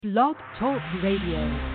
Blog Talk Radio.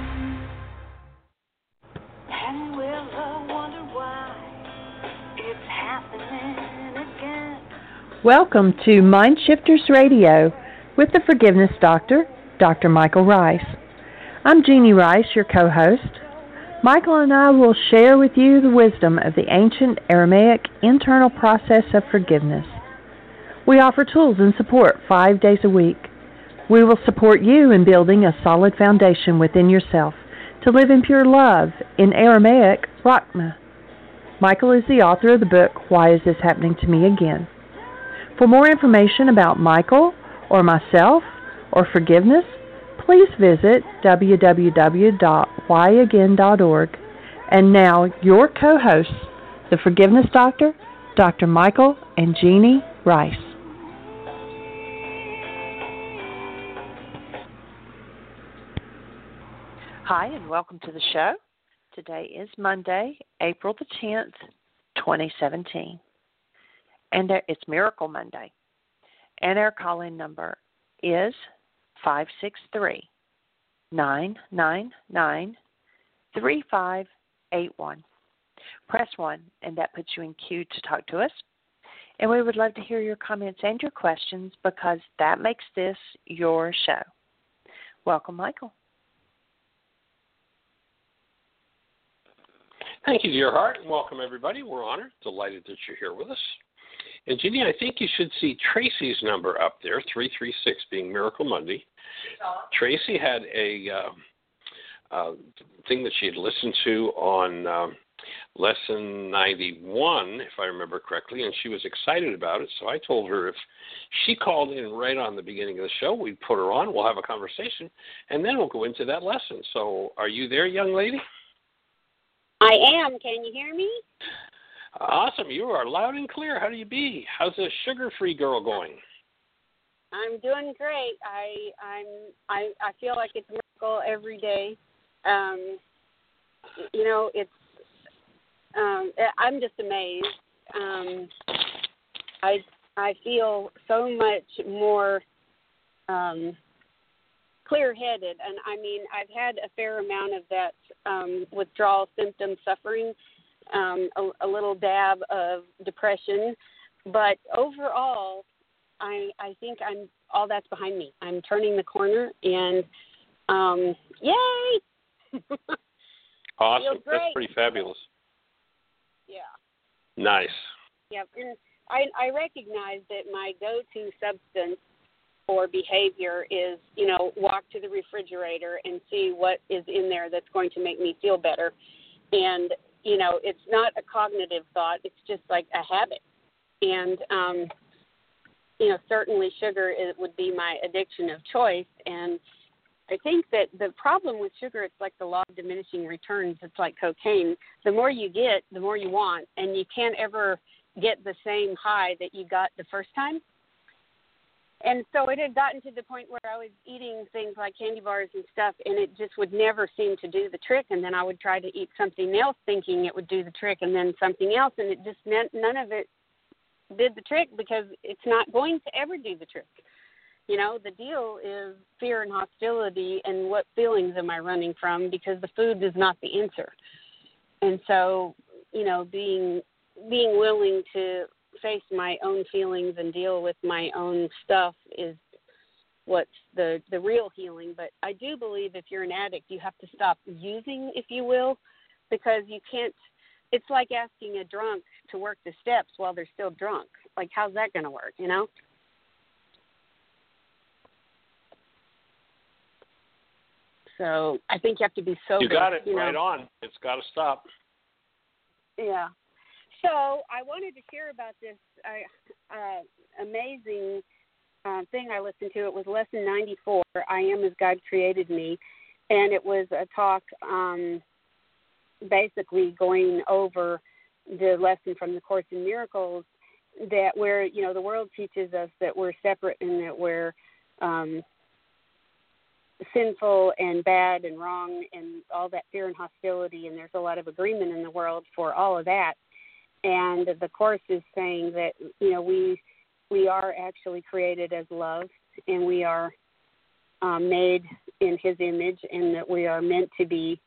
And we'll wonder why it's happening again. Welcome to Mind Shifters Radio with the Forgiveness Doctor, Dr. Michael Rice. I'm Jeannie Rice, your co-host. Michael and I will share with you the wisdom of the ancient Aramaic internal process of forgiveness. We offer tools and support 5 days a week. We will support you in building a solid foundation within yourself to live in pure love, in Aramaic, Rachma. Michael is the author of the book, Why Is This Happening to Me Again? For more information about Michael or myself or forgiveness, please visit www.whyagain.org. And now, your co-hosts, the Forgiveness Doctor, Dr. Michael and Jeannie Rice. Hi, and welcome to the show. Today is Monday, April the 10th, 2017. And it's Miracle Monday. And our call-in number is 563-999-3581. Press 1, and that puts you in queue to talk to us. And we would love to hear your comments and your questions because that makes this your show. Welcome, Michael. Thank you, dear heart, and welcome, everybody. We're honored, delighted that you're here with us. And, Jeannie, I think you should see Tracy's number up there, 336 being Miracle Monday. Tracy had a thing that she had listened to on Lesson 91, if I remember correctly, and she was excited about it. So I told her if she called in right on the beginning of the show, we'd put her on, we'll have a conversation, and then we'll go into that lesson. So are you there, young lady? I am. Can you hear me? Awesome. You are loud and clear. How do you be? How's the sugar-free girl going? I'm doing great. I feel like it's a miracle every day. It's I'm just amazed. I feel so much more clear-headed, and I mean, I've had a fair amount of that withdrawal symptom suffering, a little dab of depression, but overall, I think all that's behind me. I'm turning the corner, and yay! Awesome. That's pretty fabulous. Yeah. Nice. Yeah, and I recognize that my go-to substance for behavior is, walk to the refrigerator and see what is in there that's going to make me feel better. And, it's not a cognitive thought. It's just like a habit. And, certainly sugar would be my addiction of choice. And I think that the problem with sugar, it's like the law of diminishing returns. It's like cocaine. The more you get, the more you want. And you can't ever get the same high that you got the first time. And so it had gotten to the point where I was eating things like candy bars and stuff, and it just would never seem to do the trick. And then I would try to eat something else thinking it would do the trick, and then something else, and it just meant none of it did the trick because it's not going to ever do the trick. The deal is fear and hostility and what feelings am I running from, because the food is not the answer. And so, being willing to face my own feelings and deal with my own stuff is what's the real healing. But I do believe if you're an addict, you have to stop using, if you will, because you can't. It's like asking a drunk to work the steps while they're still drunk. Like, how's that going to work, So I think you have to be sober. You got it right on. It's got to stop. Yeah. So I wanted to share about this amazing thing I listened to. It was Lesson 94, I Am As God Created Me, and it was a talk basically going over the lesson from the Course in Miracles, that where, the world teaches us that we're separate and that we're sinful and bad and wrong and all that fear and hostility, and there's a lot of agreement in the world for all of that. And the Course is saying that, we are actually created as love, and we are made in His image, and that we are meant to be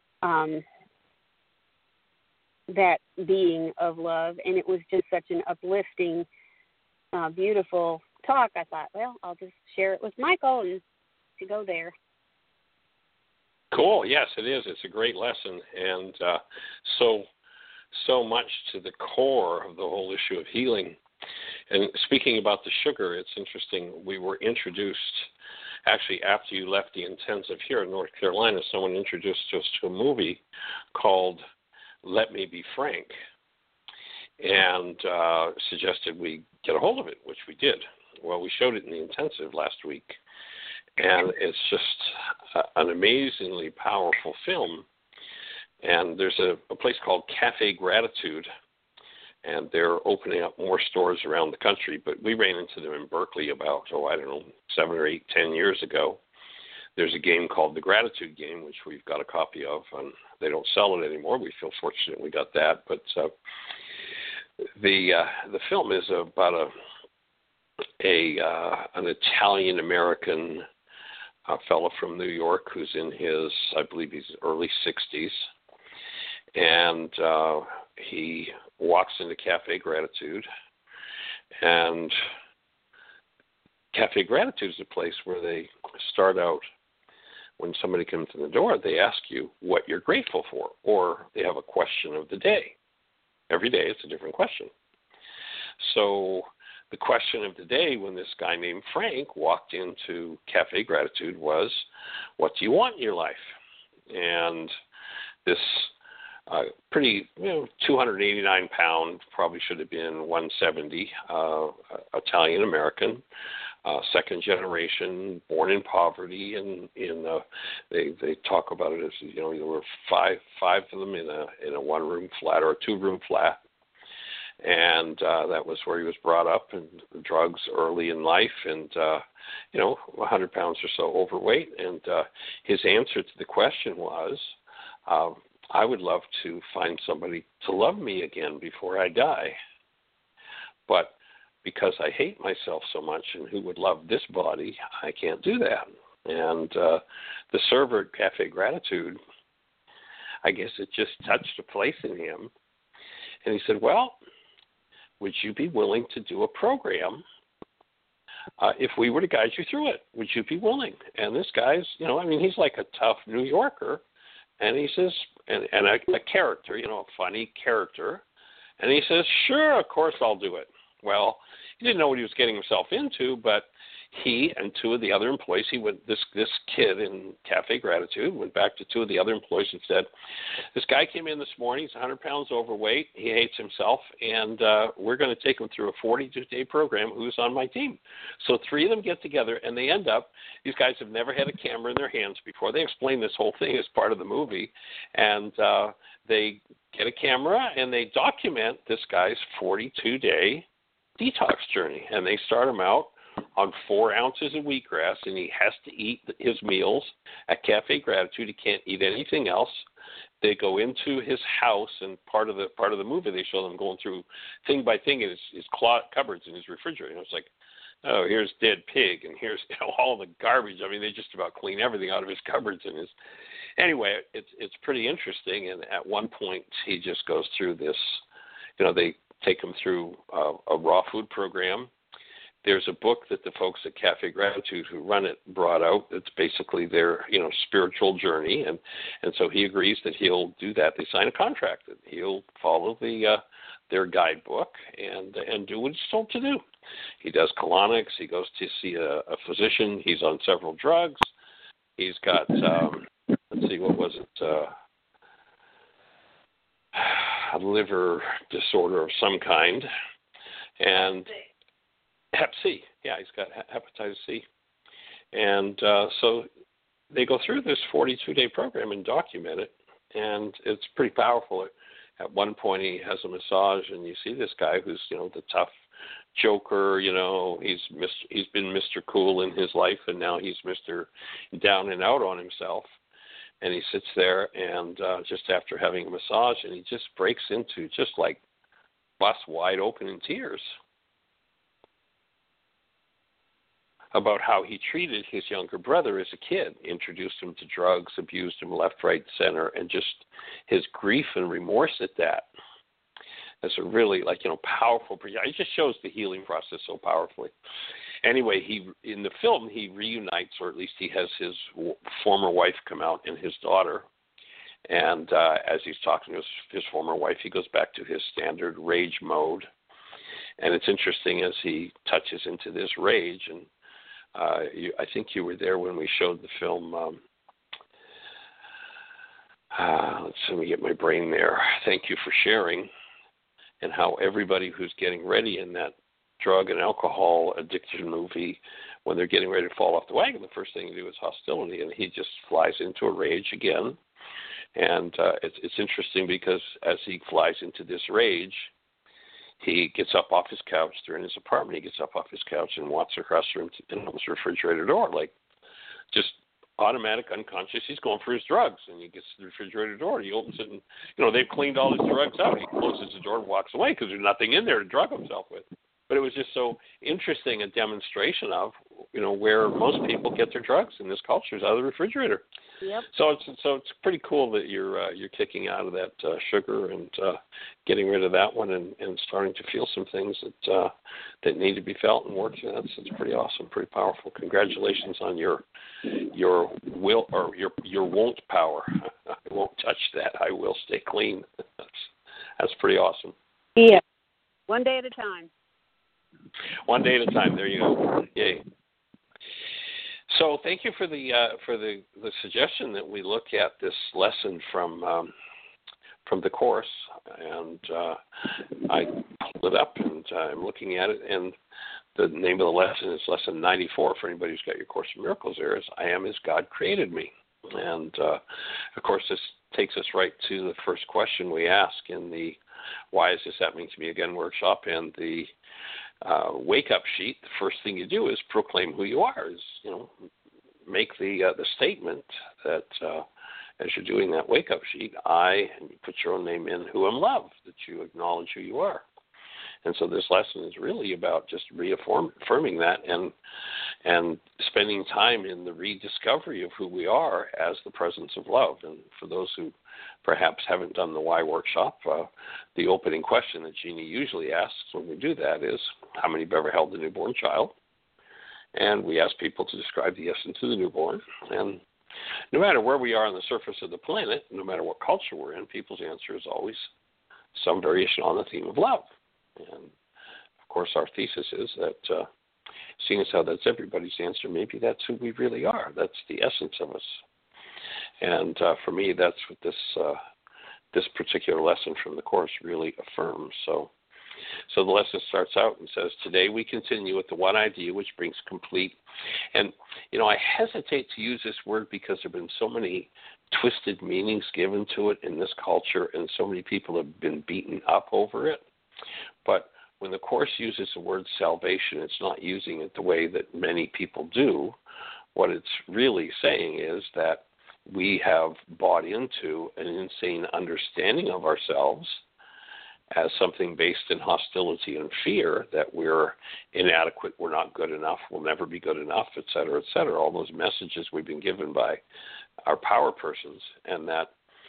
that being of love. And it was just such an uplifting, beautiful talk. I thought, well, I'll just share it with Michael and to go there. Cool. Yes, it is. It's a great lesson, and so much to the core of the whole issue of healing. And speaking about the sugar, it's interesting. We were introduced, actually, after you left the intensive here in North Carolina, someone introduced us to a movie called Let Me Be Frank, and suggested we get a hold of it, which we did. Well, we showed it in the intensive last week, and it's just an amazingly powerful film. And there's a place called Cafe Gratitude, and they're opening up more stores around the country. But we ran into them in Berkeley about, 7 or 8, 10 years ago. There's a game called the Gratitude Game, which we've got a copy of, and they don't sell it anymore. We feel fortunate we got that. But the film is about an Italian-American fellow from New York who's in his, I believe he's early 60s, and he walks into Cafe Gratitude, and Cafe Gratitude is a place where they start out, when somebody comes in the door, they ask you what you're grateful for, or they have a question of the day. Every day it's a different question. So the question of the day when this guy named Frank walked into Cafe Gratitude was, what do you want in your life? And this pretty, 289-pound, probably should have been 170, Italian-American, second generation, born in poverty, and they talk about it as, there were five of them in a one-room flat or a two-room flat. And that was where he was brought up, and drugs early in life, and 100 pounds or so overweight. And his answer to the question was, I would love to find somebody to love me again before I die. But because I hate myself so much, and who would love this body, I can't do that. And the server at Cafe Gratitude, I guess it just touched a place in him. And he said, well, would you be willing to do a program if we were to guide you through it? Would you be willing? And this guy's, he's like a tough New Yorker. And he says, and a character, a funny character. And he says, sure, of course I'll do it. Well, he didn't know what he was getting himself into, but he and two of the other employees, this kid in Cafe Gratitude went back to two of the other employees and said, this guy came in this morning, he's 100 pounds overweight, he hates himself, and we're going to take him through a 42-day program. Who's on my team? So three of them get together, and they end up, these guys have never had a camera in their hands before. They explain this whole thing as part of the movie, and they get a camera, and they document this guy's 42-day detox journey, and they start him out on 4 ounces of wheatgrass, and he has to eat his meals at Cafe Gratitude. He can't eat anything else. They go into his house, and part of the movie they show them going through thing by thing in his cupboards in his refrigerator. It's like, oh, here's dead pig, and here's all the garbage. I mean, they just about clean everything out of his cupboards and his. Anyway, it's pretty interesting. And at one point, he just goes through this. They take him through a raw food program. There's a book that the folks at Cafe Gratitude who run it brought out. It's basically their, spiritual journey, and so he agrees that he'll do that. They sign a contract that he'll follow their guidebook and do what he's told to do. He does colonics. He goes to see a physician. He's on several drugs. He's got let's see, what was it? A liver disorder of some kind, and Hep C. Yeah, he's got hepatitis C. And so they go through this 42-day program and document it, and it's pretty powerful. At one point, he has a massage, and you see this guy who's, the tough joker. He's been Mr. Cool in his life, and now he's Mr. Down and Out on himself. And he sits there, and just after having a massage, and he just breaks into just like bust wide open in tears. about how he treated his younger brother as a kid, introduced him to drugs, abused him left, right, center, and just his grief and remorse at that. That's a really, powerful. It just shows the healing process so powerfully. Anyway, in the film, he reunites, or at least he has his former wife come out and his daughter. And as he's talking to his former wife, he goes back to his standard rage mode. And it's interesting as he touches into this rage, and I think you were there when we showed the film. Let me get my brain there. Thank you for sharing. And how everybody who's getting ready in that drug and alcohol addiction movie, when they're getting ready to fall off the wagon, the first thing to do is hostility, and he just flies into a rage again. And it's interesting because as he flies into this rage, he gets up off his couch. They're in his apartment. He gets up off his couch and walks across the room and opens the refrigerator door, like just automatic, unconscious. He's going for his drugs, and he gets to the refrigerator door. He opens it, and they've cleaned all his drugs out. He closes the door and walks away because there's nothing in there to drug himself with. But it was just so interesting a demonstration of where most people get their drugs in this culture is out of the refrigerator. Yep. So it's pretty cool that you're kicking out of that sugar and getting rid of that one and starting to feel some things that need to be felt and worked. That's pretty awesome, pretty powerful. Congratulations on your will or your won't power. I won't touch that. I will stay clean. That's pretty awesome. Yeah. One day at a time. One day at a time. There you go. Yay. So thank you for the suggestion that we look at this lesson from the course, and I pulled it up and I'm looking at it, and the name of the lesson is Lesson 94. For anybody who's got your Course in Miracles, there is I am as God created me, and of course this takes us right to the first question we ask in the Why Is This Happening to Me Again workshop, and the wake-up sheet. The first thing you do is proclaim who you are. Make the statement that as you're doing that wake-up sheet, and you put your own name in, who am love, that you acknowledge who you are. And so this lesson is really about just reaffirming that and spending time in the rediscovery of who we are as the presence of love. And for those who perhaps haven't done the Why workshop, the opening question that Jeannie usually asks when we do that is, how many have ever held a newborn child? And we ask people to describe the essence of the newborn. And no matter where we are on the surface of the planet, no matter what culture we're in, people's answer is always some variation on the theme of love. And, of course, our thesis is that seeing as how that's everybody's answer, maybe that's who we really are. That's the essence of us. And for me, that's what this particular lesson from the Course really affirms. So the lesson starts out and says, today we continue with the one idea which brings complete. And, I hesitate to use this word because there have been so many twisted meanings given to it in this culture, and so many people have been beaten up over it. But when the Course uses the word salvation, it's not using it the way that many people do. What it's really saying is that we have bought into an insane understanding of ourselves as something based in hostility and fear, that we're inadequate, we're not good enough, we'll never be good enough, et cetera, all those messages we've been given by our power persons, and that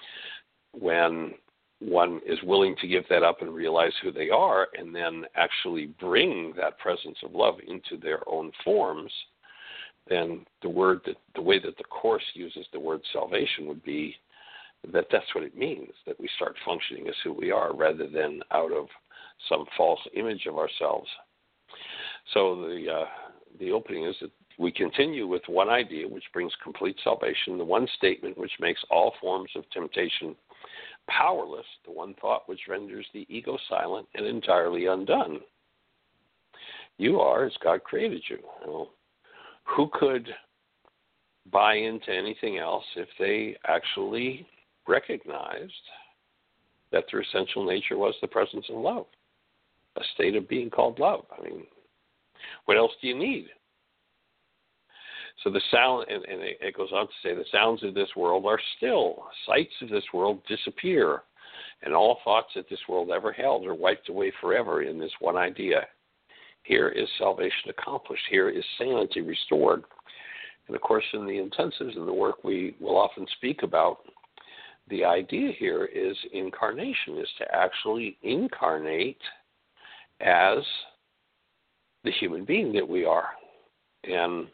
when one is willing to give that up and realize who they are and then actually bring that presence of love into their own forms, then the way that the Course uses the word salvation would be that that's what it means, that we start functioning as who we are rather than out of some false image of ourselves. So the opening is that we continue with one idea which brings complete salvation, the one statement which makes all forms of temptation powerless, the one thought which renders the ego silent and entirely undone. You are as God created you. Well, who could buy into anything else if they actually recognized that their essential nature was the presence of love, a state of being called love? I mean, what else do you need? So the sound, and it goes on to say, the sounds of this world are still. Sights of this world disappear, and all thoughts that this world ever held are wiped away forever in this one idea. Here is salvation accomplished. Here is sanity restored. And of course, in the intensives and the work we will often speak about, the idea here is incarnation, is to actually incarnate as the human being that we are. And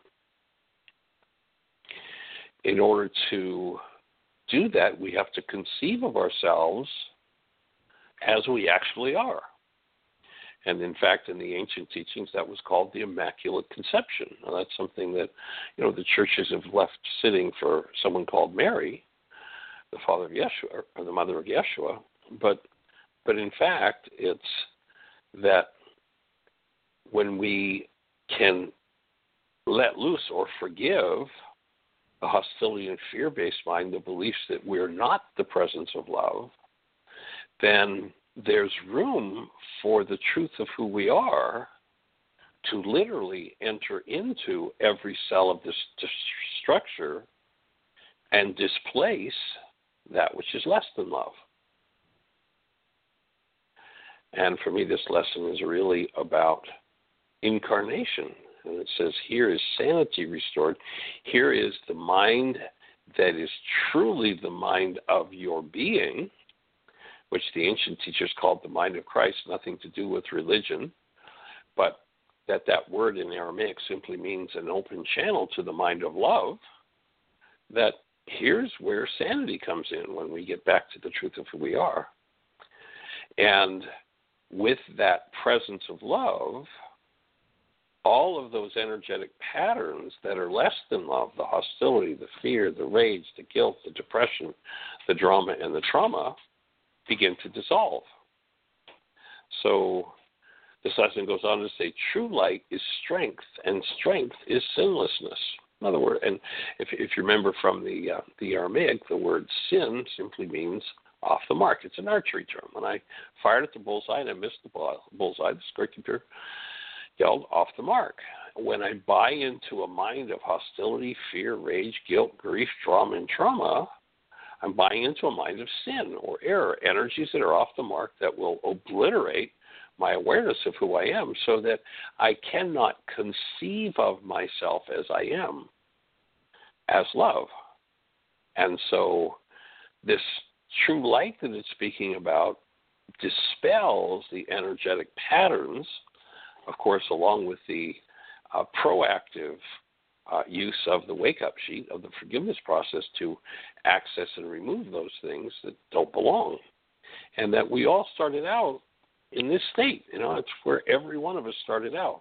in order to do that, we have to conceive of ourselves as we actually are. And in fact, in the ancient teachings, that was called the Immaculate Conception. Now, that's something that, the churches have left sitting for someone called Mary, the father of Yeshua, or the mother of Yeshua. But in fact, it's that when we can let loose or forgive the hostility and fear-based mind, the beliefs that we're not the presence of love, then there's room for the truth of who we are to literally enter into every cell of this structure and displace that which is less than love. And for me, this lesson is really about incarnation. And it says, here is sanity restored. Here is the mind that is truly the mind of your being, which the ancient teachers called the mind of Christ, nothing to do with religion, but that word in Aramaic simply means an open channel to the mind of love, that here's where sanity comes in when we get back to the truth of who we are. And with that presence of love, all of those energetic patterns that are less than love, the hostility, the fear, the rage, the guilt, the depression, the drama, and the trauma, begin to dissolve. So this lesson goes on to say, true light is strength, and strength is sinlessness. In other words, and if you remember from the Aramaic, the word sin simply means off the mark. It's an archery term. When I fired at the bullseye and I missed the bullseye, the scorekeeper yelled off the mark. When I buy into a mind of hostility, fear, rage, guilt, grief, drama, and trauma, I'm buying into a mind of sin or error, energies that are off the mark that will obliterate my awareness of who I am, so that I cannot conceive of myself as I am, as love. And so this true light that it's speaking about dispels the energetic patterns, of course, along with the proactive use of the wake-up sheet, of the forgiveness process, to access and remove those things that don't belong. And that we all started out in this state. It's where every one of us started out.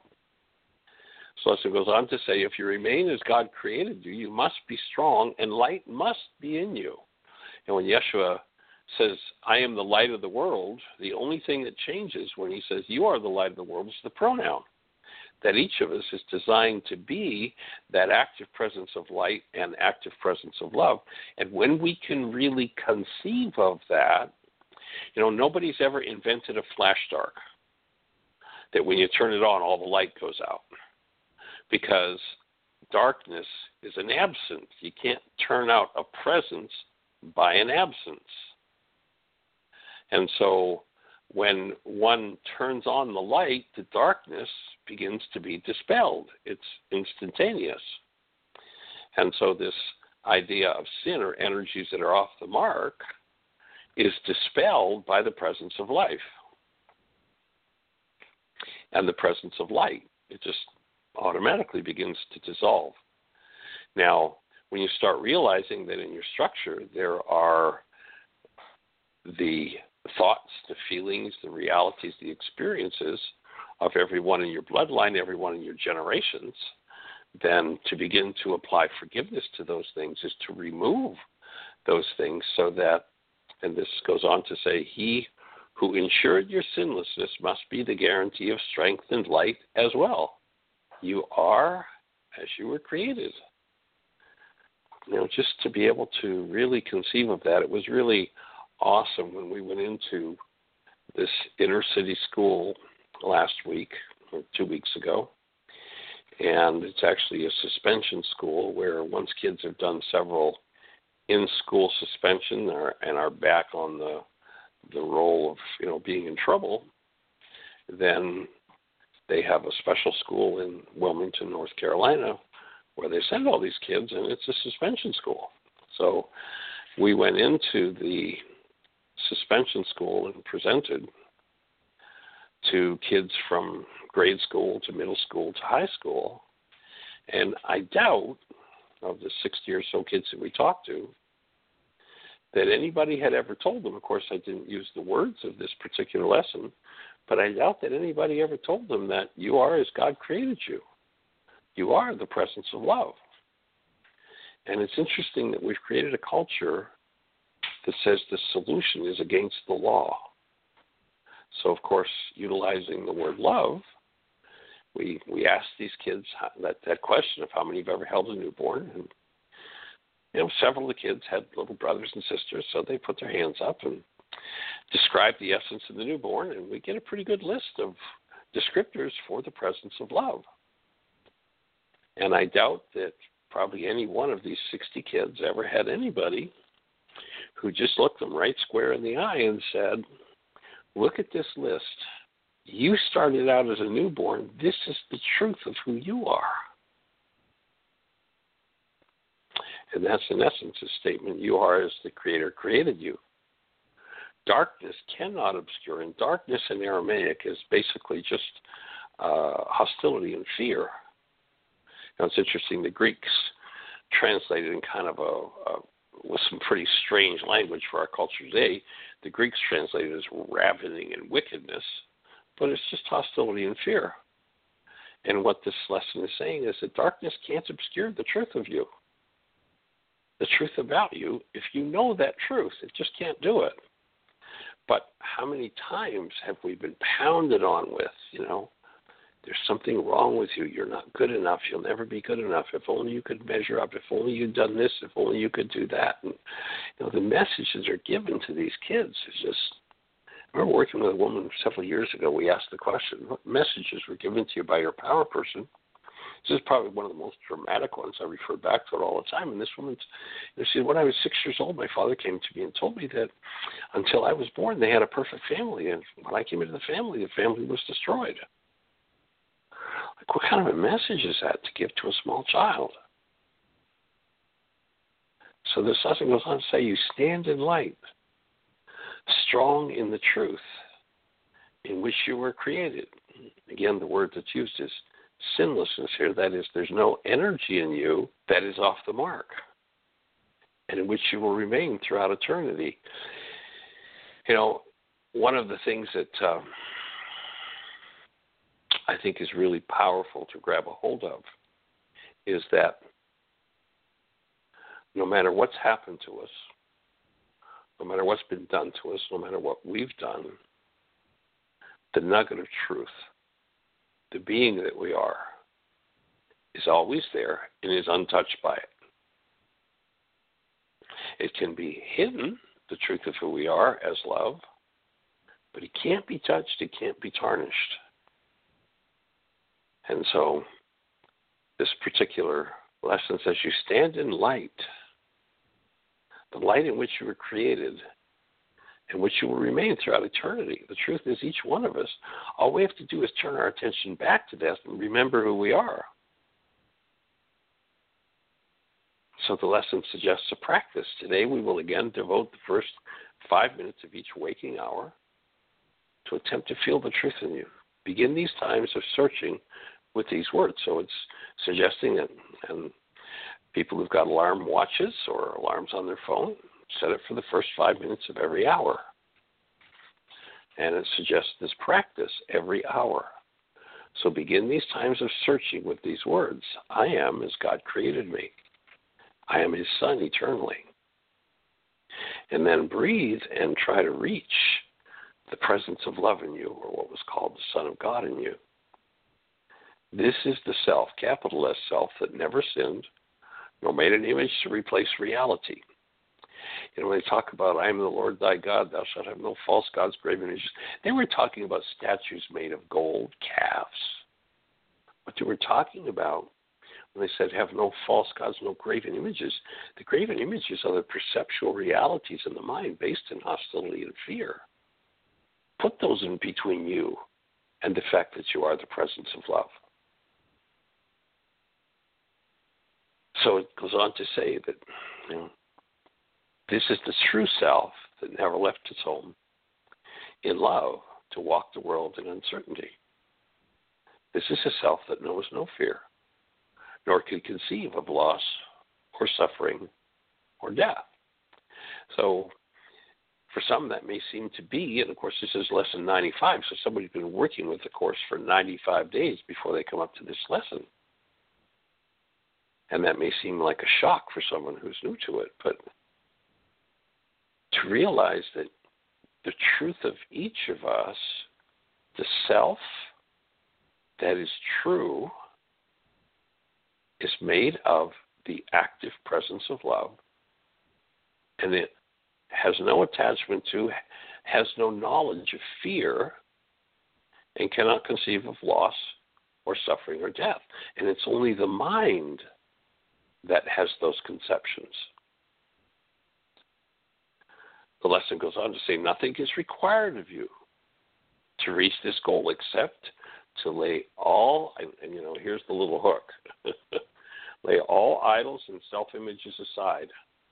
So it goes on to say, if you remain as God created you, you must be strong, and light must be in you. And when Yeshua says, I am the light of the world, the only thing that changes when he says, you are the light of the world, is the pronoun. That each of us is designed to be that active presence of light and active presence of love. And when we can really conceive of that, nobody's ever invented a flash dark, that when you turn it on, all the light goes out. Because darkness is an absence. You can't turn out a presence by an absence. And so when one turns on the light, the darkness begins to be dispelled. It's instantaneous. And so this idea of sin, or energies that are off the mark, is dispelled by the presence of life and the presence of light. It just automatically begins to dissolve. Now, when you start realizing that in your structure there are the thoughts, the feelings, the realities, the experiences of everyone in your bloodline, everyone in your generations, then to begin to apply forgiveness to those things is to remove those things, so that, and this goes on to say, he who ensured your sinlessness must be the guarantee of strength and light as well. You are as you were created. Just to be able to really conceive of that, it was really awesome when we went into this inner city school last week, or 2 weeks ago. And it's actually a suspension school where once kids have done several in-school suspension and are back on the role of being in trouble, then they have a special school in Wilmington, North Carolina, where they send all these kids, and it's a suspension school. So we went into the suspension school and presented to kids from grade school to middle school to high school. And I doubt, of the 60 or so kids that we talked to, that anybody had ever told them. Of course, I didn't use the words of this particular lesson, but I doubt that anybody ever told them that you are as God created you. You are the presence of love. And it's interesting that we've created a culture that says the solution is against the law. So, of course, utilizing the word love, we asked these kids that question of how many have ever held a newborn. And, several of the kids had little brothers and sisters, so they put their hands up and described the essence of the newborn, and we get a pretty good list of descriptors for the presence of love. And I doubt that probably any one of these 60 kids ever had anybody who just looked them right square in the eye and said, look at this list. You started out as a newborn. This is the truth of who you are. And that's, in essence, a statement, you are as the Creator created you. Darkness cannot obscure, and darkness in Aramaic is basically just hostility and fear. Now, it's interesting, the Greeks translated in kind of with some pretty strange language for our culture today. The Greeks translated as ravening and wickedness, but it's just hostility and fear. And what this lesson is saying is that darkness can't obscure the truth of you, the truth about you. If you know that truth, it just can't do it. But how many times have we been pounded on with, there's something wrong with you. You're not good enough. You'll never be good enough. If only you could measure up. If only you'd done this. If only you could do that. And, the messages are given to these kids. It's just, I remember working with a woman several years ago. We asked the question, what messages were given to you by your power person? This is probably one of the most dramatic ones. I refer back to it all the time. And this woman, she said, when I was 6 years old, my father came to me and told me that until I was born, they had a perfect family. And when I came into the family was destroyed. Like, what kind of a message is that to give to a small child? So this lesson goes on to say, you stand in light, strong in the truth in which you were created. Again, the word that's used is sinlessness here. That is, there's no energy in you that is off the mark, and in which you will remain throughout eternity. One of the things that I think is really powerful to grab a hold of is that no matter what's happened to us, no matter what's been done to us, no matter what we've done, the nugget of truth, the being that we are, is always there and is untouched by it. It can be hidden, the truth of who we are as love, but it can't be touched, it can't be tarnished. And so this particular lesson says you stand in light, the light in which you were created, in which you will remain throughout eternity. The truth is, each one of us, all we have to do is turn our attention back to that and remember who we are. So the lesson suggests a practice. Today we will again devote the first 5 minutes of each waking hour to attempt to feel the truth in you. Begin these times of searching with these words. So it's suggesting that, and people who've got alarm watches or alarms on their phone, set it for the first 5 minutes of every hour. And it suggests this practice every hour. So begin these times of searching with these words. I am as God created me. I am his son eternally. And then breathe and try to reach the presence of love in you, or what was called the Son of God in you. This is the self, capital S self, that never sinned, nor made an image to replace reality. When they talk about, I am the Lord thy God, thou shalt have no false gods, graven images, they were talking about statues made of gold, calves. What they were talking about when they said, have no false gods, no graven images, the graven images are the perceptual realities in the mind based in hostility and fear. Put those in between you and the fact that you are the presence of love. So it goes on to say that this is the true self that never left its home in love to walk the world in uncertainty. This is a self that knows no fear, nor can conceive of loss or suffering or death. So for some that may seem to be, and of course this is lesson 95, so somebody's been working with the course for 95 days before they come up to this lesson. And that may seem like a shock for someone who's new to it, but to realize that the truth of each of us, the self that is true, is made of the active presence of love, and it has no attachment to, has no knowledge of fear, and cannot conceive of loss or suffering or death. And it's only the mind that has those conceptions. The lesson goes on to say, nothing is required of you to reach this goal except to lay all, and here's the little hook, lay all idols and self-images aside.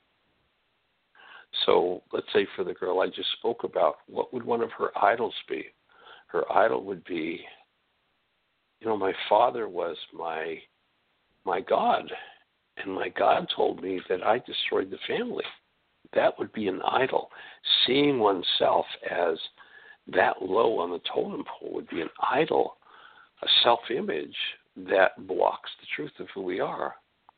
So let's say for the girl I just spoke about, what would one of her idols be? Her idol would be, my father was my God, and my God told me that I destroyed the family. That would be an idol. Seeing oneself as that low on the totem pole would be an idol, a self-image that blocks the truth of who we are.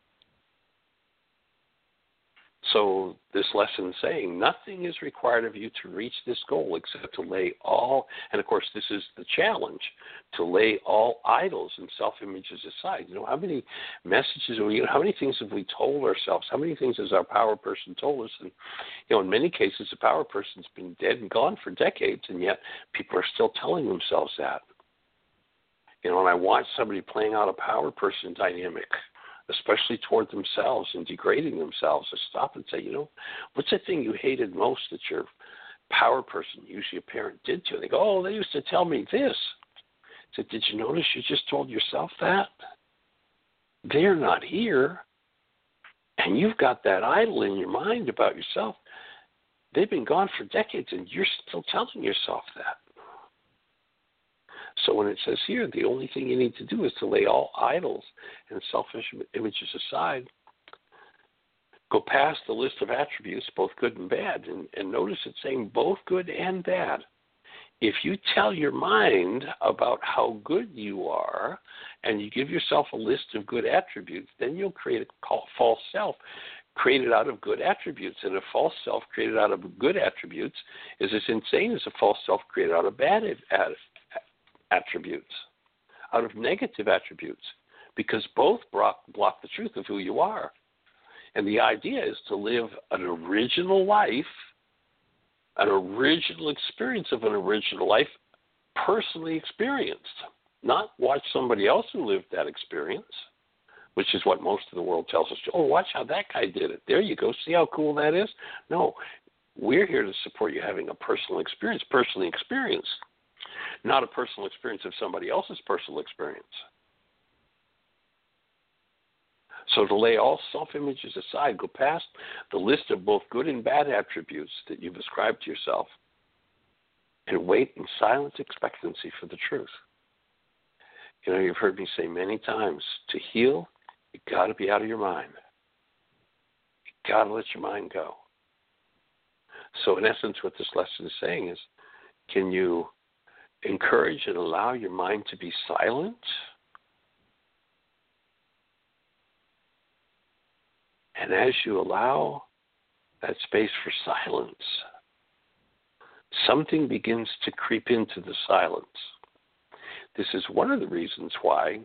So this lesson is saying nothing is required of you to reach this goal except to lay all, and of course this is the challenge, to lay all idols and self-images aside. How many messages how many things have we told ourselves? How many things has our power person told us? And in many cases the power person's been dead and gone for decades, and yet people are still telling themselves that. And I watch somebody playing out a power person dynamic, especially toward themselves and degrading themselves, to stop and say, what's the thing you hated most that your power person, usually a parent, did to you? And they go, oh, they used to tell me this. I said, did you notice you just told yourself that? They're not here. And you've got that idol in your mind about yourself. They've been gone for decades, and you're still telling yourself that. So when it says here, the only thing you need to do is to lay all idols and selfish images aside, go past the list of attributes, both good and bad, and notice it's saying both good and bad. If you tell your mind about how good you are and you give yourself a list of good attributes, then you'll create a false self created out of good attributes. And a false self created out of good attributes is as insane as a false self created out of bad attributes, out of negative attributes, because both block the truth of who you are. And the idea is to live an original life, an original experience of an original life, personally experienced, not watch somebody else who lived that experience, which is what most of the world tells us. Oh, watch how that guy did it. There you go. See how cool that is? No, we're here to support you having a personal experience, personally experienced, not a personal experience of somebody else's personal experience. So to lay all self-images aside, go past the list of both good and bad attributes that you've ascribed to yourself, and wait in silent expectancy for the truth. You've heard me say many times, to heal, you've got to be out of your mind. You've got to let your mind go. So in essence, what this lesson is saying is, can you encourage and allow your mind to be silent? And as you allow that space for silence, something begins to creep into the silence. This is one of the reasons why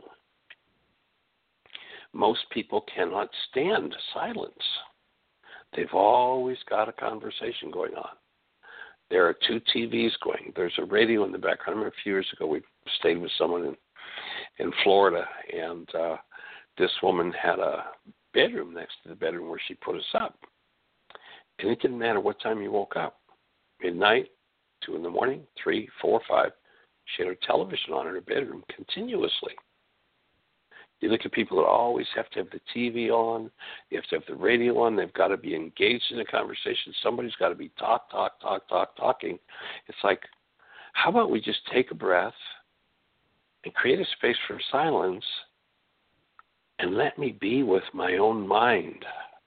most people cannot stand silence. They've always got a conversation going on. There are two TVs going. There's a radio in the background. I remember a few years ago we stayed with someone in Florida, and this woman had a bedroom next to the bedroom where she put us up. And it didn't matter what time you woke up. Midnight, 2 in the morning, 3, 4, 5. She had her television on in her bedroom continuously. You look at people that always have to have the TV on, they have to have the radio on, they've got to be engaged in a conversation. Somebody's got to be talking. It's like, how about we just take a breath and create a space for silence and let me be with my own mind.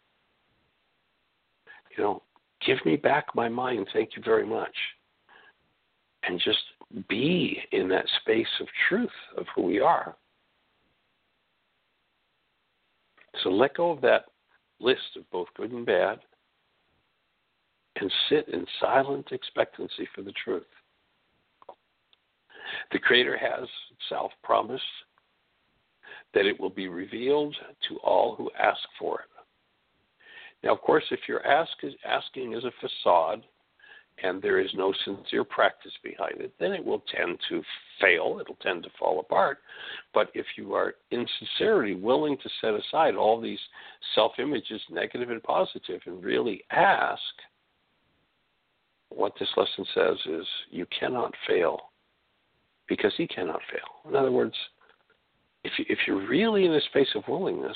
Give me back my mind, thank you very much. And just be in that space of truth of who we are. So let go of that list of both good and bad and sit in silent expectancy for the truth. The Creator has self-promised that it will be revealed to all who ask for it. Now, of course, if you're asking as a facade and there is no sincere practice behind it, then it will tend to fail. It'll tend to fall apart. But if you are in sincerity willing to set aside all these self-images, negative and positive, and really ask, what this lesson says is you cannot fail because He cannot fail. In other words, if you're really in a space of willingness,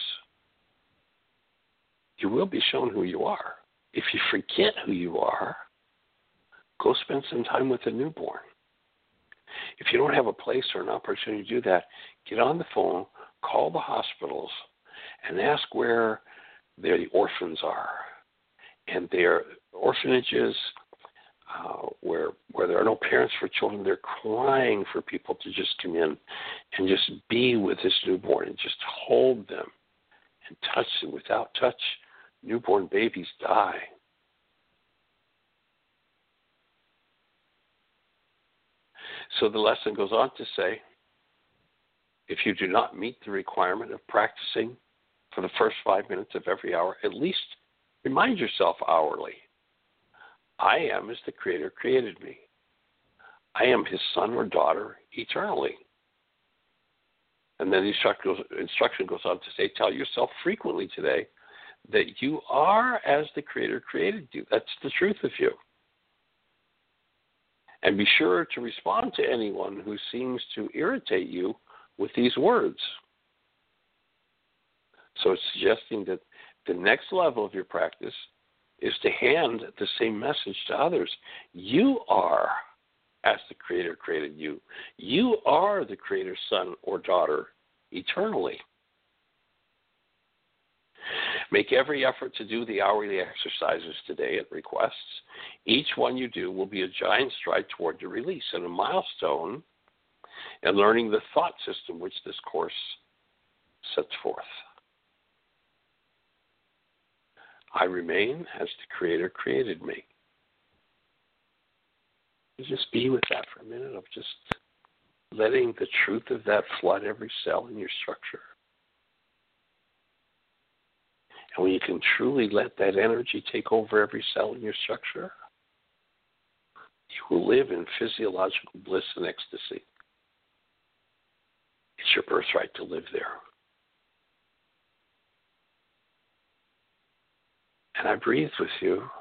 you will be shown who you are. If you forget who you are, go spend some time with a newborn. If you don't have a place or an opportunity to do that, get on the phone, call the hospitals, and ask where the orphans are. And their orphanages where there are no parents for children, they're crying for people to just come in and just be with this newborn and just hold them and touch them. Without touch, newborn babies die. So the lesson goes on to say, if you do not meet the requirement of practicing for the first 5 minutes of every hour, at least remind yourself hourly, I am as the Creator created me. I am His son or daughter eternally. And then the instruction goes on to say, tell yourself frequently today that you are as the Creator created you. That's the truth of you. And be sure to respond to anyone who seems to irritate you with these words. So it's suggesting that the next level of your practice is to hand the same message to others. You are as the Creator created you. You are the Creator's son or daughter eternally. Make every effort to do the hourly exercises today at requests. Each one you do will be a giant stride toward your release and a milestone in learning the thought system which this course sets forth. I remain as the Creator created me. Just be with that for a minute of just letting the truth of that flood every cell in your structure. And when you can truly let that energy take over every cell in your structure, you will live in physiological bliss and ecstasy. It's your birthright to live there. And I breathe with you. And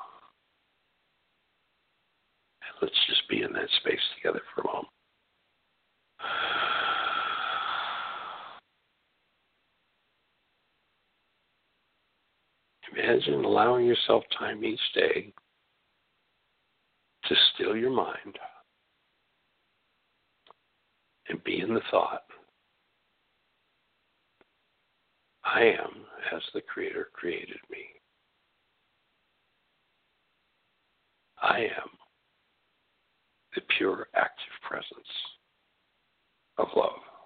let's just be in that space together for a moment. Imagine allowing yourself time each day to still your mind and be in the thought, I am as the Creator created me. I am the pure active presence of love.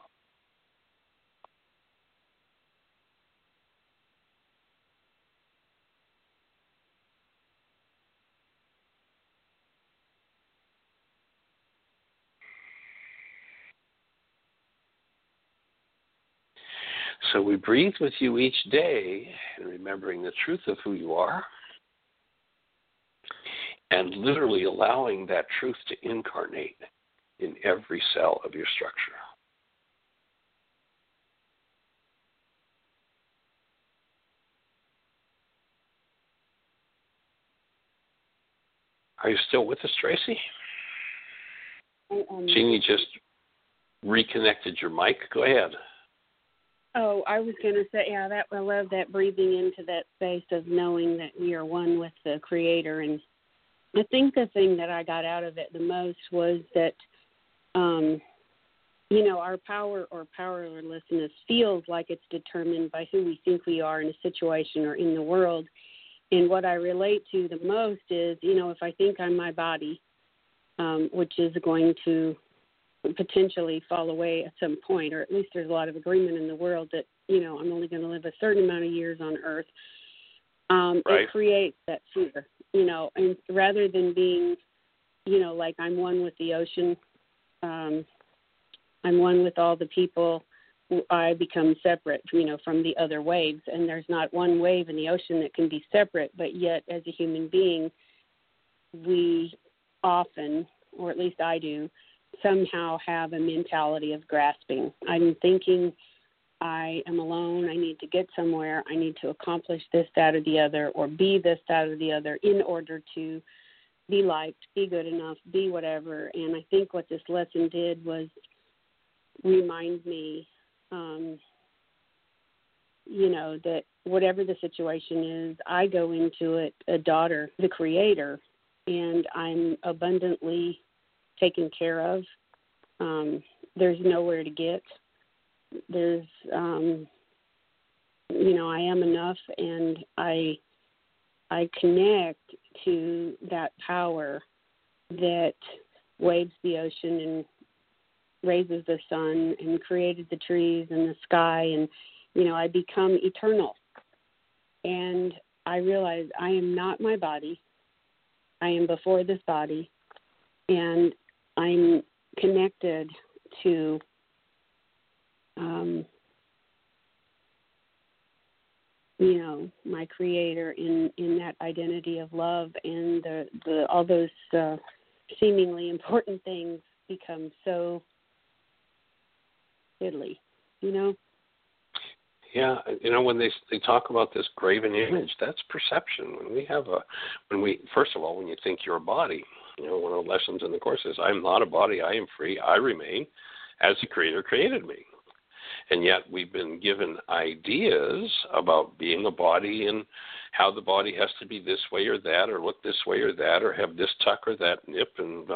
So we breathe with you each day, and remembering the truth of who you are, and literally allowing that truth to incarnate in every cell of your structure. Are you still with us, Tracy? Jeannie just reconnected your mic. Go ahead. Oh, I was going to say, I love that, breathing into that space of knowing that we are one with the Creator. And I think the thing that I got out of it the most was that, our power or powerlessness feels like it's determined by who we think we are in a situation or in the world. And what I relate to the most is, if I think I'm my body, which is going to potentially fall away at some point, or at least there's a lot of agreement in the world that, I'm only going to live a certain amount of years on Earth. Right. It creates that fear, and rather than being, like I'm one with the ocean, I'm one with all the people, I become separate, from the other waves. And there's not one wave in the ocean that can be separate, but yet as a human being, we often, or at least I do, somehow have a mentality of grasping. I'm thinking I am alone. I need to get somewhere. I need to accomplish this, that, or the other, or be this, that, or the other in order to be liked, be good enough, be whatever. And I think what this lesson did was remind me, that whatever the situation is, I go into it a daughter, the Creator, and I'm abundantly taken care of. There's nowhere to get. There's, I am enough, and I connect to that power that waves the ocean and raises the sun and created the trees and the sky, and I become eternal. And I realize I am not my body. I am before this body, and I'm connected to my Creator in that identity of love, and the all those seemingly important things become so fiddly, Yeah, when they talk about this graven image, that's perception. First of all, when you think you're a body, one of the lessons in the course is, I'm not a body, I am free, I remain as the Creator created me. And yet we've been given ideas about being a body and how the body has to be this way or that, or look this way or that, or have this tuck or that nip, and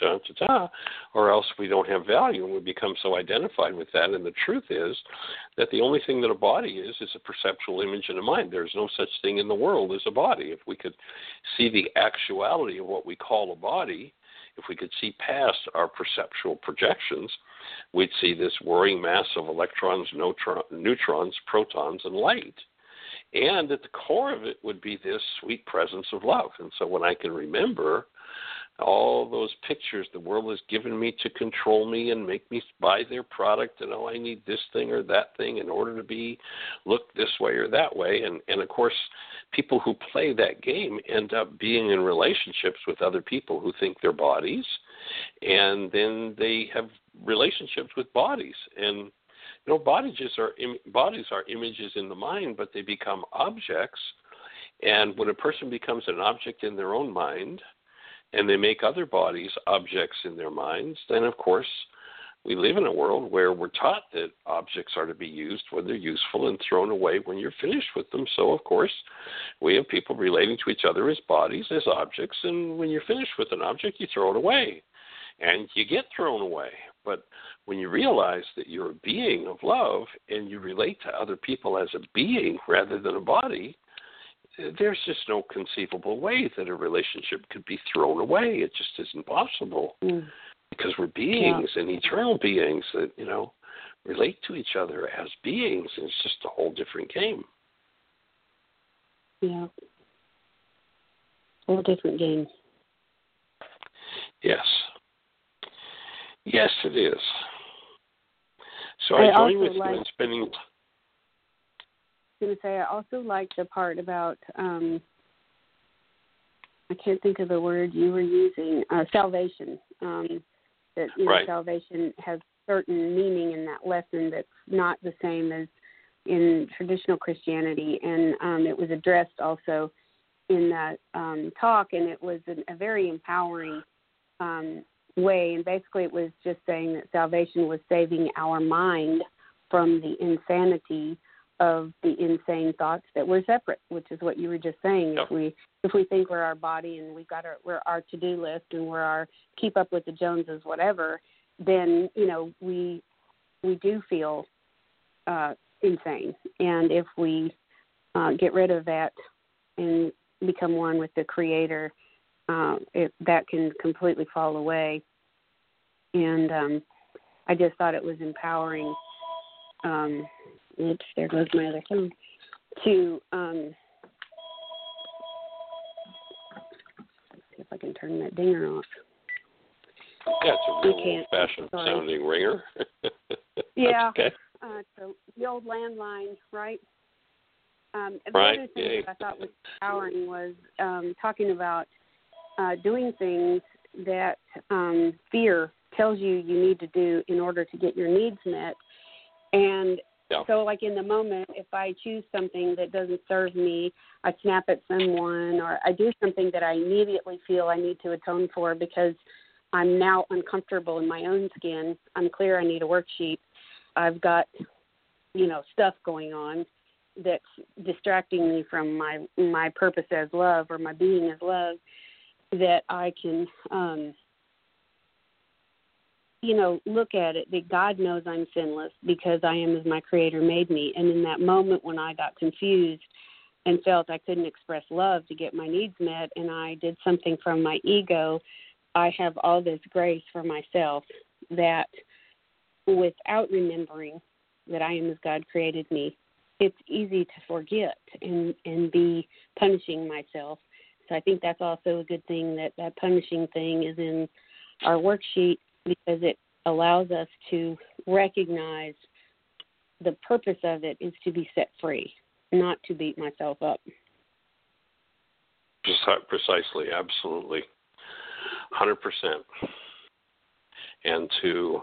or else we don't have value, and we become so identified with that. And the truth is that the only thing that a body is a perceptual image in a mind. There's no such thing in the world as a body. If we could see the actuality of what we call a body, if we could see past our perceptual projections, we'd see this whirring mass of electrons, neutrons, protons, and light. And at the core of it would be this sweet presence of love. And so when I can remember all those pictures the world has given me to control me and make me buy their product, and I need this thing or that thing in order to be looked this way or that way. And of course, people who play that game end up being in relationships with other people who think they're bodies, and then they have relationships with bodies. And bodies are images in the mind, but they become objects. And when a person becomes an object in their own mind, and they make other bodies objects in their minds, then of course we live in a world where we're taught that objects are to be used when they're useful and thrown away when you're finished with them. So of course we have people relating to each other as bodies, as objects, and when you're finished with an object, you throw it away. And you get thrown away. But when you realize that you're a being of love and you relate to other people as a being rather than a body, there's just no conceivable way that a relationship could be thrown away. It just isn't possible because we're beings and eternal beings that, relate to each other as beings. And it's just a whole different game. Yeah. Whole different game. Yes. Yes, it is. So I join with you in spending. I was going to say, I also like the part about, I can't think of the word you were using, salvation. That right. Salvation has certain meaning in that lesson that's not the same as in traditional Christianity. And it was addressed also in that talk, and it was a very empowering way. And basically it was just saying that salvation was saving our mind from the insanity of the insane thoughts that we're separate, which is what you were just saying. Yep. If we think we're our body and we're our to-do list and we're our keep up with the Joneses, whatever, then, we do feel insane. And if we get rid of that and become one with the Creator, that can completely fall away. And I just thought it was empowering. Oops, there goes my other phone. To see if I can turn that dinger off. Yeah, it's a real old-fashioned sounding ringer. Yeah. Okay. So the old landline, right? The Right. other thing that I thought was empowering was talking about doing things that fear tells you need to do in order to get your needs met. And so, like in the moment, if I choose something that doesn't serve me, I snap at someone, or I do something that I immediately feel I need to atone for because I'm now uncomfortable in my own skin. I'm clear I need a worksheet. I've got, stuff going on that's distracting me from my purpose as love or my being as love, that I can, look at it, that God knows I'm sinless because I am as my Creator made me. And in that moment when I got confused and felt I couldn't express love to get my needs met and I did something from my ego, I have all this grace for myself that without remembering that I am as God created me, it's easy to forget and be punishing myself. So I think that's also a good thing that punishing thing is in our worksheet, because it allows us to recognize the purpose of it is to be set free, not to beat myself up. Precisely, absolutely, 100%. And to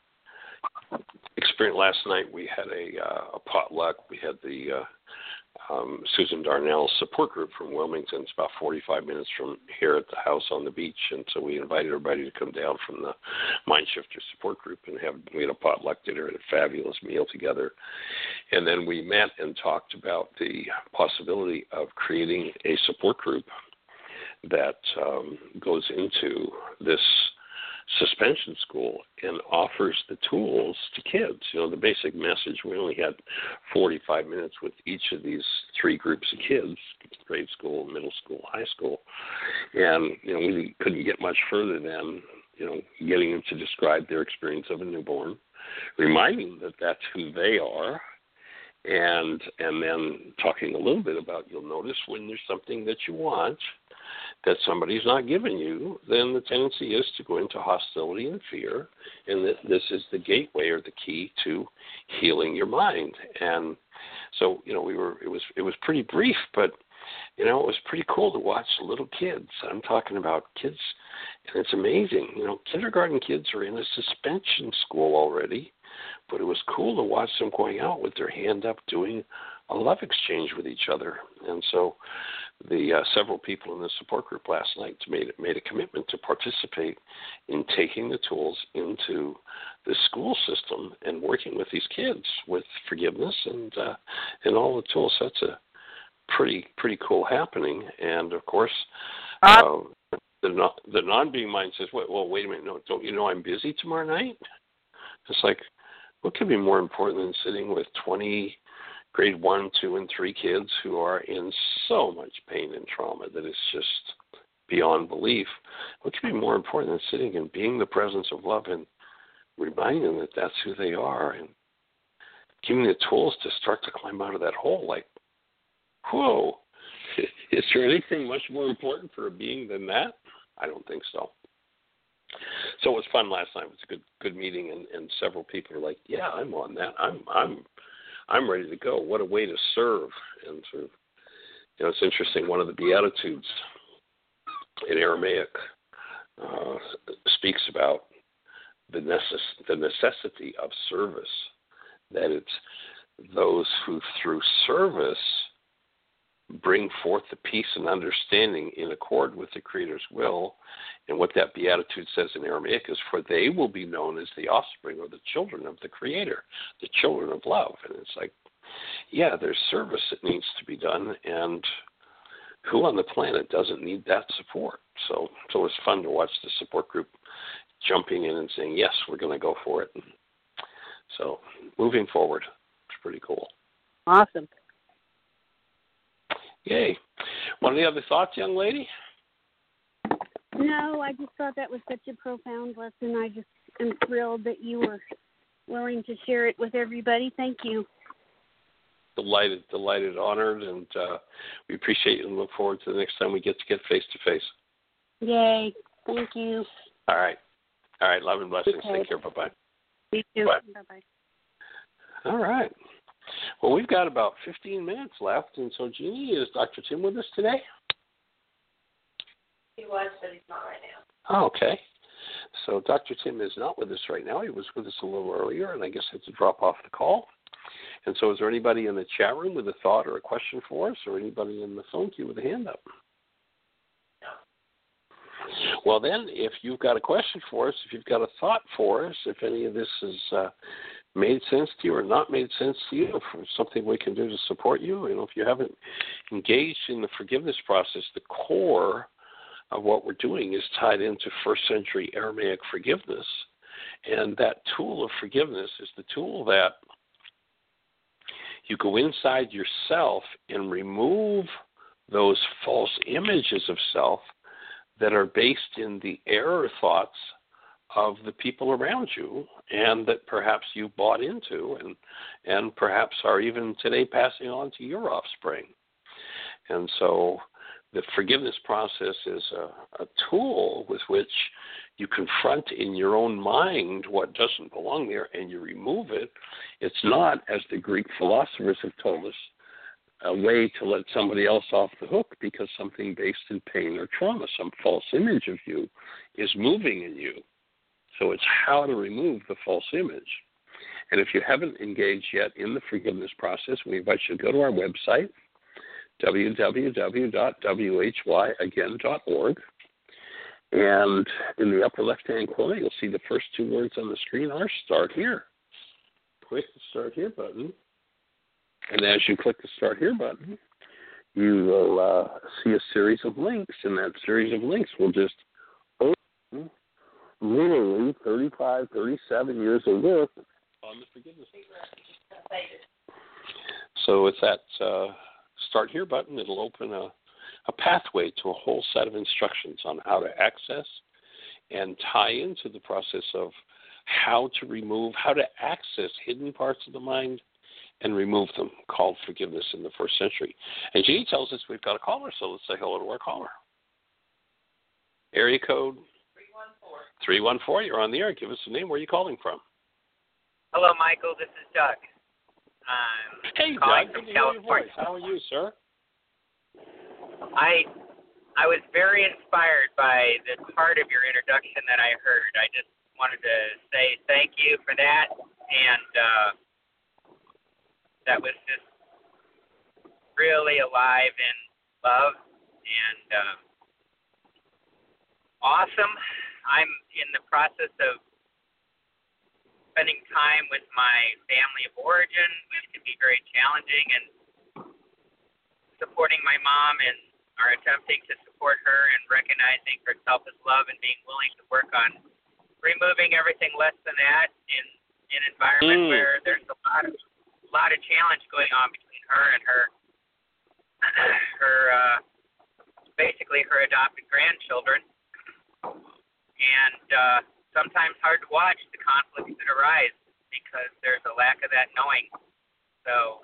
experience, last night we had a potluck. We had the Susan Darnell support group from Wilmington. It's about 45 minutes from here at the house on the beach, and so we invited everybody to come down from the Mindshifter support group and we had a potluck dinner and a fabulous meal together. And then we met and talked about the possibility of creating a support group that goes into this suspension school and offers the tools to kids. The basic message, we only had 45 minutes with each of these three groups of kids, grade school, middle school, high school. And, we couldn't get much further than, getting them to describe their experience of a newborn, reminding that that's who they are, and then talking a little bit about, you'll notice when there's something that you want that somebody's not giving you, then the tendency is to go into hostility and fear, and that this is the gateway or the key to healing your mind. And so, it was pretty brief, but it was pretty cool to watch little kids. I'm talking about kids, and it's amazing. Kindergarten kids are in a suspension school already, but it was cool to watch them going out with their hand up doing a love exchange with each other. And so the several people in the support group last night made a commitment to participate in taking the tools into the school system and working with these kids with forgiveness and all the tools. So that's a pretty cool happening. And of course, the non-being mind says, well, wait a minute, no, don't you know I'm busy tomorrow night? It's like, what could be more important than sitting with 20 grade 1, 2, and 3 kids who are in so much pain and trauma that it's just beyond belief? What could be more important than sitting and being the presence of love and reminding them that that's who they are and giving the tools to start to climb out of that hole? Like, whoa, is there anything much more important for a being than that? I don't think so. So it was fun last night. It was a good meeting, and several people are like, yeah, I'm on that. I'm ready to go. What a way to serve. And sort of, it's interesting. One of the Beatitudes in Aramaic speaks about the necessity of service, that it's those who through service bring forth the peace and understanding in accord with the Creator's will. And what that beatitude says in Aramaic is, for they will be known as the offspring or the children of the Creator, the children of love. And it's like, yeah, there's service that needs to be done, and who on the planet doesn't need that support? So it's fun to watch the support group jumping in and saying, yes, we're going to go for it. And so moving forward, it's pretty cool. Awesome. Yay. What are the other thoughts, young lady? No, I just thought that was such a profound lesson. I just am thrilled that you were willing to share it with everybody. Thank you. Delighted, honored, and we appreciate you and look forward to the next time we get face-to-face. Yay. Thank you. All right. Love and blessings. Okay. Take care. Bye-bye. You too. Bye-bye. All right. Well, we've got about 15 minutes left, and so, Jeannie, is Dr. Tim with us today? He was, but he's not right now. Oh, okay. So Dr. Tim is not with us right now. He was with us a little earlier, and I guess had to drop off the call. And so is there anybody in the chat room with a thought or a question for us, or anybody in the phone queue with a hand up? No. Well, then, if you've got a question for us, if you've got a thought for us, if any of this has made sense to you or not made sense to you, if there's something we can do to support you, if you haven't engaged in the forgiveness process, the core of what we're doing is tied into first century Aramaic forgiveness. And that tool of forgiveness is the tool that you go inside yourself and remove those false images of self that are based in the error thoughts of the people around you and that perhaps you bought into and perhaps are even today passing on to your offspring. And so the forgiveness process is a tool with which you confront in your own mind what doesn't belong there and you remove it. It's not, as the Greek philosophers have told us, a way to let somebody else off the hook because something based in pain or trauma, some false image of you, is moving in you. So it's how to remove the false image. And if you haven't engaged yet in the forgiveness process, we invite you to go to our website, www.whyagain.org. And in the upper left-hand corner, you'll see the first two words on the screen are Start Here. Click the Start Here button. And as you click the Start Here button, you will see a series of links, and that series of links will just open literally 35, 37 years of work on the forgiveness. So with that Start Here button, it'll open a pathway to a whole set of instructions on how to access and tie into the process of how to remove, how to access hidden parts of the mind and remove them, called forgiveness in the first century. And Jeannie tells us we've got a caller, so let's say hello to our caller. Area code 314. You're on the air. Give us a name. Where are you calling from? Hello, Michael. This is Doug. Hey, calling Doug. from Good to hear your voice. California. How are you, sir? I was very inspired by this part of your introduction that I heard. I just wanted to say thank you for that, and that was just really alive in love and awesome. I'm in the process of spending time with my family of origin, which can be very challenging, and supporting my mom and are attempting to support her and recognizing her selfless love and being willing to work on removing everything less than that in an environment where there's a lot of challenge going on between her and her basically her adopted grandchildren, and sometimes hard to watch the conflicts that arise because there's a lack of that knowing. So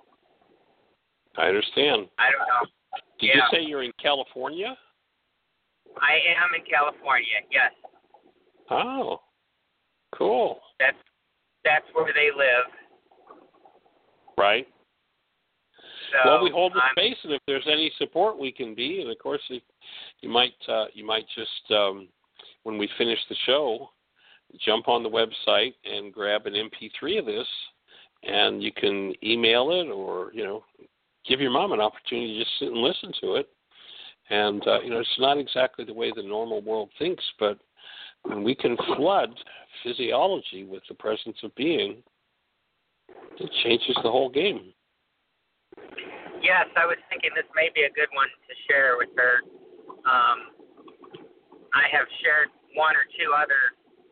I understand. I don't know. Did you say you're in California? I am in California, yes. Oh, cool. That's where they live. Right. So, well, we hold the space, and if there's any support we can be, and of course, you might just when we finish the show, jump on the website and grab an MP3 of this, and you can email it or give your mom an opportunity to just sit and listen to it. And, it's not exactly the way the normal world thinks, but when we can flood physiology with the presence of being, it changes the whole game. Yes, I was thinking this may be a good one to share with her. I have shared one or two other,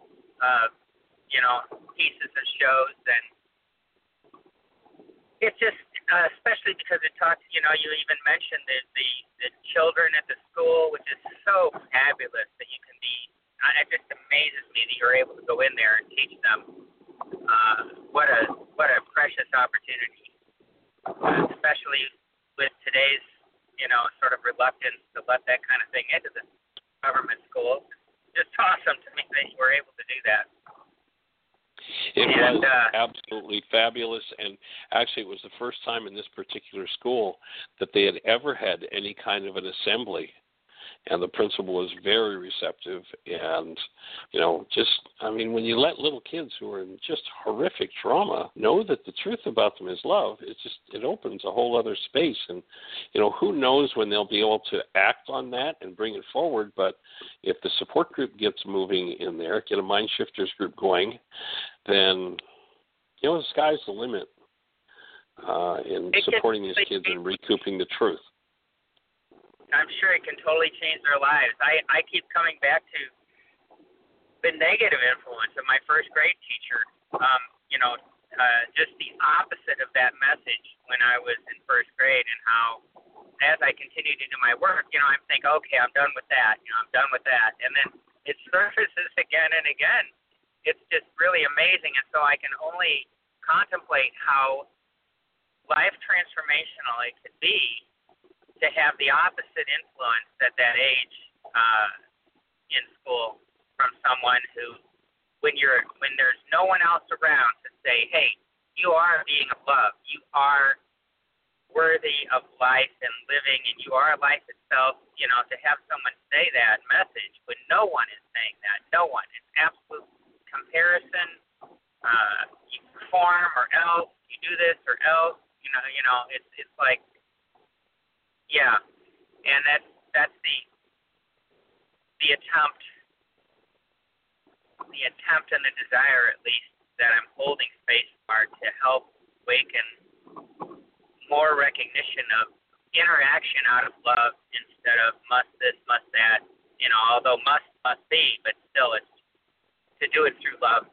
pieces of shows, and it's just, especially because it talks, you even mentioned the children at the school, which is so fabulous that you can be, it just amazes me that you're able to go in there and teach them. What a precious opportunity, especially with today's, sort of reluctance to let that kind of thing into the government schools. It's just awesome to me that you were able to do that. It was absolutely fabulous, and actually it was the first time in this particular school that they had ever had any kind of an assembly, and the principal was very receptive. And when you let little kids who are in just horrific trauma know that the truth about them is love, it opens a whole other space. And who knows when they'll be able to act on that and bring it forward. But if the support group gets moving in there, get a Mind Shifters group going, then the sky's the limit in supporting these kids and recouping the truth. I'm sure it can totally change their lives. I keep coming back to the negative influence of my first grade teacher. Just the opposite of that message when I was in first grade, and how as I continue to do my work, I'm thinking, okay, I'm done with that. I'm done with that. And then it surfaces again and again. It's just really amazing. And so I can only contemplate how life transformational it could be to have the opposite influence at that age in school from someone who, when there's no one else around to say, hey, you are a being of love, you are worthy of life and living, and you are life itself, to have someone say that message when no one is saying that, no one. It's absolute comparison. You perform or else, you do this or else, it's like, yeah, and that's the attempt and the desire, at least, that I'm holding space for to help awaken more recognition of interaction out of love instead of must this, must that. Although must be, but still, it's to do it through love.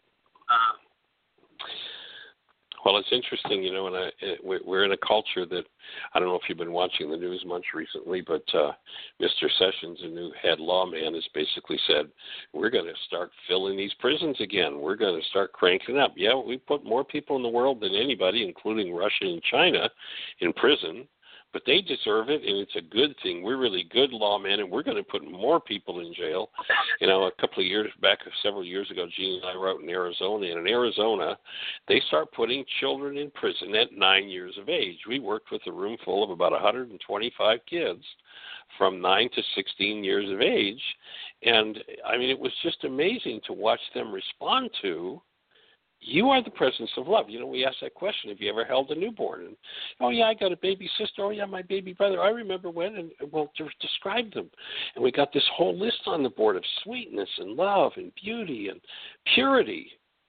Well, it's interesting, we're in a culture that, I don't know if you've been watching the news much recently, but Mr. Sessions, a new head lawman, has basically said, we're going to start filling these prisons again. We're going to start cranking up. Yeah, we put more people in the world than anybody, including Russia and China, in prison. But they deserve it, and it's a good thing. We're really good lawmen, and we're going to put more people in jail. A couple of years back, several years ago, Gene and I wrote in Arizona, and in Arizona, they start putting children in prison at 9 years of age. We worked with a room full of about 125 kids from 9 to 16 years of age, and, it was just amazing to watch them respond to, you are the presence of love. We asked that question, have you ever held a newborn? And, oh, yeah, I got a baby sister. Oh, yeah, my baby brother. I remember when. And, describe them. And we got this whole list on the board of sweetness and love and beauty and purity.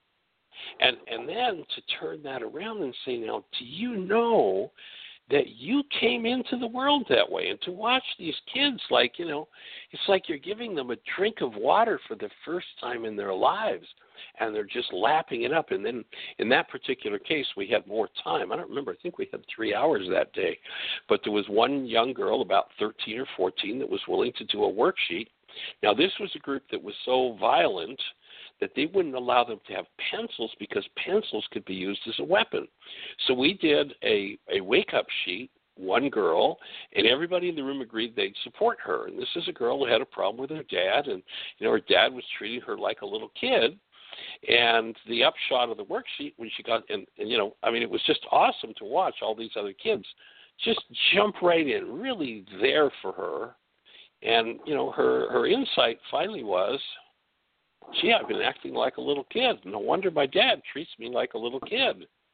And then to turn that around and say, now, do you know that you came into the world that way? And to watch these kids, it's like you're giving them a drink of water for the first time in their lives, and they're just lapping it up. And then in that particular case, we had more time. I don't remember. I think we had 3 hours that day. But there was one young girl, about 13 or 14, that was willing to do a worksheet. Now, this was a group that was so violent that they wouldn't allow them to have pencils because pencils could be used as a weapon. So we did a wake-up sheet, one girl, and everybody in the room agreed they'd support her. And this is a girl who had a problem with her dad, and her dad was treating her like a little kid. And the upshot of the worksheet when she got in, it was just awesome to watch all these other kids just jump right in, really there for her. And, her insight finally was, gee, I've been acting like a little kid. No wonder my dad treats me like a little kid.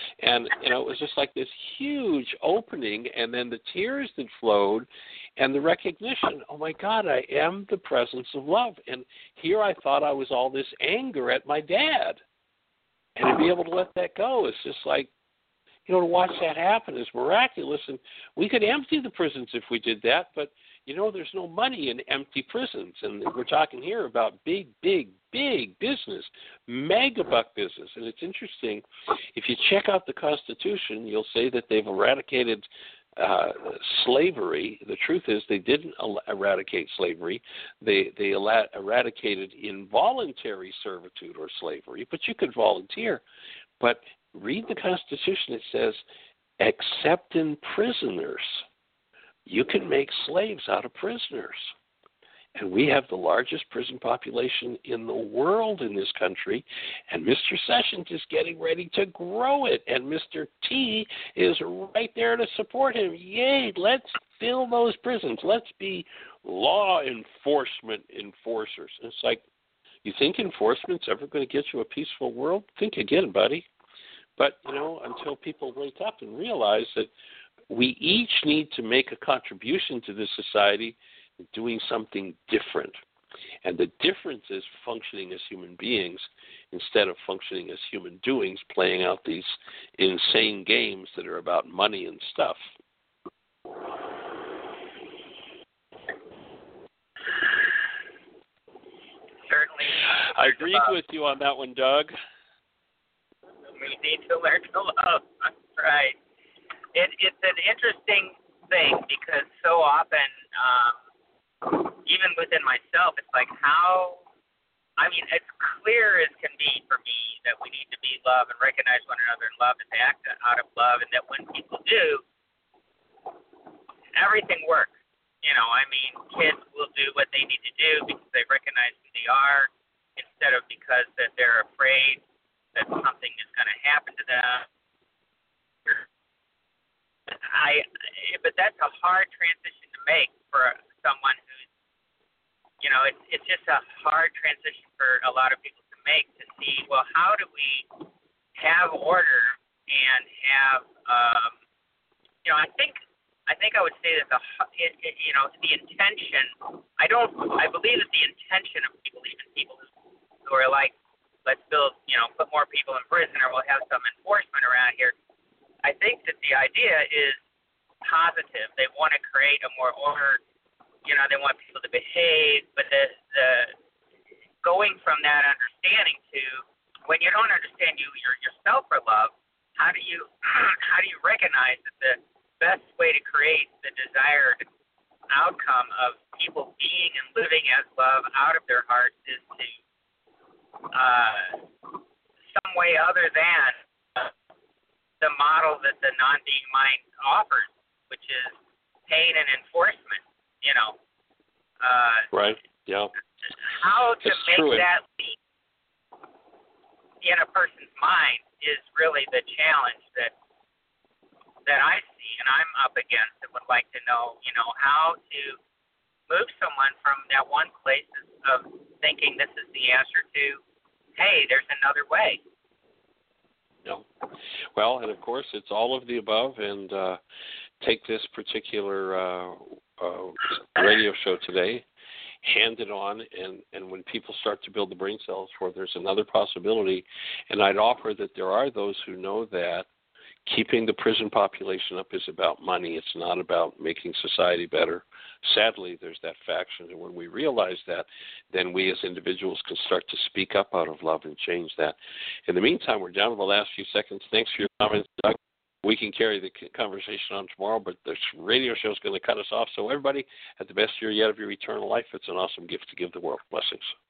And, it was just like this huge opening, and then the tears that flowed and the recognition, oh, my God, I am the presence of love. And here I thought I was all this anger at my dad. And to be able to let that go is just like, to watch that happen is miraculous. And we could empty the prisons if we did that, but, there's no money in empty prisons. And we're talking here about big, big, big business, mega buck business. And it's interesting, if you check out the Constitution, you'll say that they've eradicated slavery. The truth is they didn't eradicate slavery. They eradicated involuntary servitude or slavery, but you could volunteer. But read the Constitution. It says, except in prisoners. You can make slaves out of prisoners. And we have the largest prison population in the world in this country, and Mr. Sessions is getting ready to grow it, and Mr. T is right there to support him. Yay, let's fill those prisons. Let's be law enforcement enforcers. And it's like, you think enforcement's ever going to get you a peaceful world? Think again, buddy. But, until people wake up and realize that we each need to make a contribution to this society doing something different. And the difference is functioning as human beings instead of functioning as human doings, playing out these insane games that are about money and stuff. Certainly. I agree with you on that one, Doug. We need to learn to love. Right. It's an interesting thing because so often, even within myself, it's like it's clear as can be for me that we need to be love and recognize one another and love and act out of love, and that when people do, everything works. Kids will do what they need to do because they recognize who they are instead of because that they're afraid that something is going to happen to them. But that's a hard transition to make for someone who's, it's just a hard transition for a lot of people to make, to see, well, how do we have order and have, I think I would say that the intention, I believe that the intention of people, even people who are like, let's build, put more people in prison or we'll have some enforcement around here. I think that the idea is positive. They want to create a more ordered, they want people to behave, but the going from that understanding to when you don't understand yourself for love, how do you recognize that the best way to create the desired outcome of people being and living as love out of their hearts is to some way other than the model that the non-being mind offers, which is pain and enforcement, right, yeah. How to make that leap in a person's mind is really the challenge that I see and I'm up against, and would like to know, how to move someone from that one place of thinking this is the answer to, hey, there's another way. No. Well, and of course, it's all of the above. And take this particular radio show today, hand it on, and when people start to build the brain cells for, there's another possibility. And I'd offer that there are those who know that keeping the prison population up is about money. It's not about making society better. Sadly, there's that faction, and when we realize that, then we as individuals can start to speak up out of love and change that. In the meantime, we're down to the last few seconds. Thanks for your comments, Doug. We can carry the conversation on tomorrow, but this radio show is going to cut us off. So everybody, have the best year yet of your eternal life. It's an awesome gift to give the world. Blessings.